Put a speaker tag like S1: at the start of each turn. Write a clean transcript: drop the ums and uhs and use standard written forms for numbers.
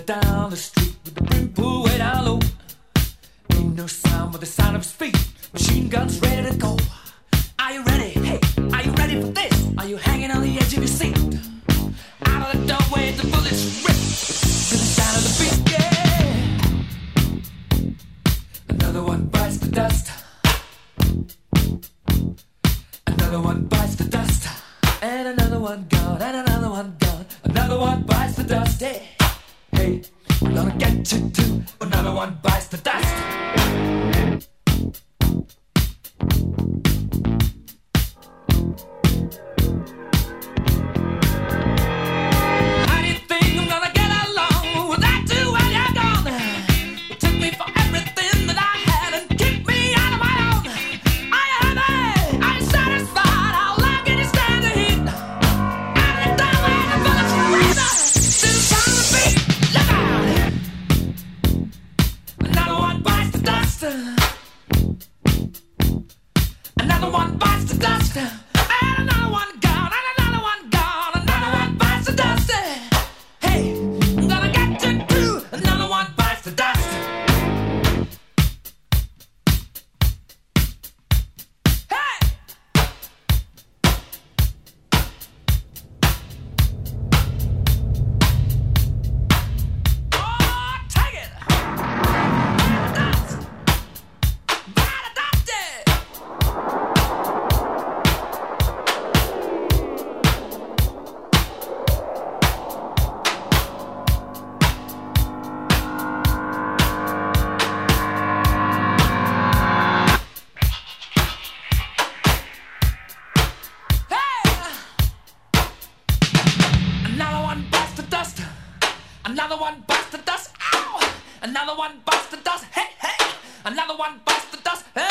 S1: down the street with the brim pulled way down low. Ain't no sound but the sound of his feet. Machine guns ready to go. Are you ready? Hey, are you ready for this? Are you hanging on the edge of your seat? Out of the doorway, the bullets rip to the sound of the beat. Yeah. Another one bites the dust. Another one bites the dust. And another one gone. And another one gone. Another one bites the dust. Hey, hey, we're gonna get you too. Another one bites the dust. Another one bites the dust, and another one gone, and another one gone, another one bites the dust. Hey, I'm gonna get you too. Another one bites the dust. Hey, oh, take it. Dust. Bite the dust. Another one busts the dust. Ow! Another one busts the dust. Hey, hey! Another one busts the dust. Hey!